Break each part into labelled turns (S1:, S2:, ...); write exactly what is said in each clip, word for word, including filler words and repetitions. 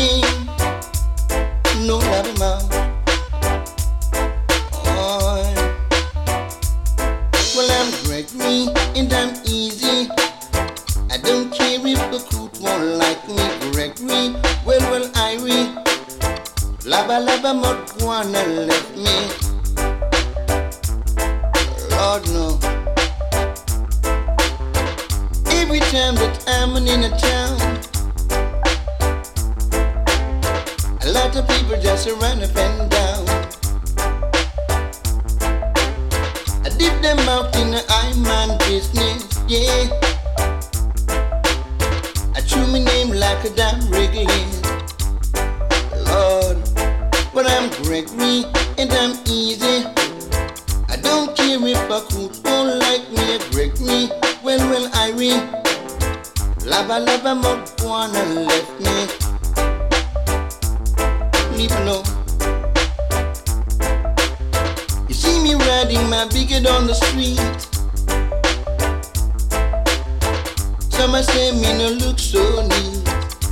S1: name, no love mouth. Oh, well, I'm Gregory and I'm easy. I don't care if the coot won't like me, Gregory. Well, well, Irie, lava lava mot wanna left me. Lord no. Every time that I'm in a town, a lot of people just run up and down. I dip them out in the I man business, yeah. I chew my name like a damn wriggling. Lord, but I'm Gregory and I'm easy. I don't care if a coot won't like me, Gregory. Well, well, Irie, lava lava mot wanna left me. Leave alone. You see me riding my bigot on the street. Some say me no look so neat,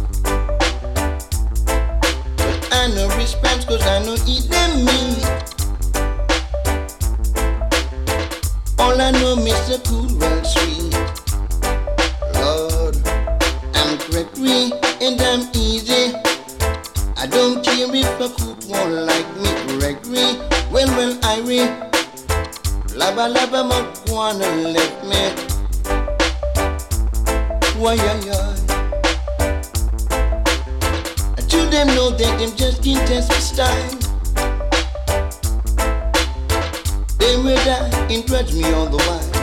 S1: but I no response cause I no eat them meat. All I know Mister Cool well sweet. Lord, I'm Gregory and I'm easy. I don't care if a coot won't like me, Gregory. Well, well, Irie, lava lava mot wanna left me. Why, yeah, yeah. I to them know that them just can't test my style. They will die and grudge me all the while.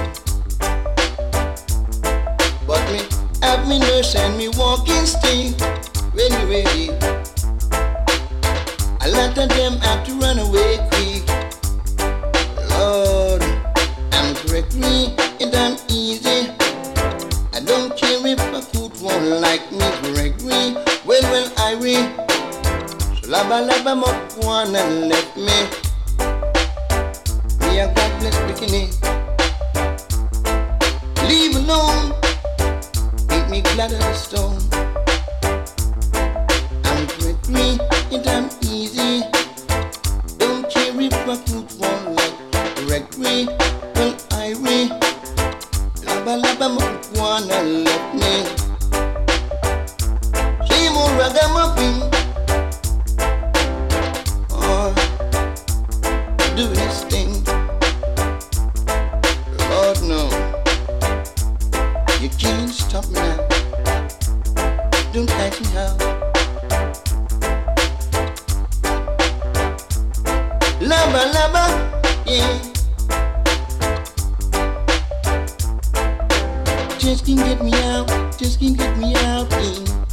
S1: But me have me nurse and me walking stick. Ready, ready. A lot of them have to run away quick. Lord, I'm Gregory and I'm easy. I don't care if a coot won't like me, Gregory. Well, well, Irie, so lava lava mot wanna left me. Me a God bless bikini. Leave alone, make me glad as a stone. I'm Gregory and I'm easy. Don't care if a coot won't like Gregory. Well, Irie, lava lava mot wanna left me. She more ragamuffin. Oh, do this thing. Lord no, you can't stop me now. Don't ask me how. Lava lava, yeah. Just can't get me out, just can't get me out, yeah.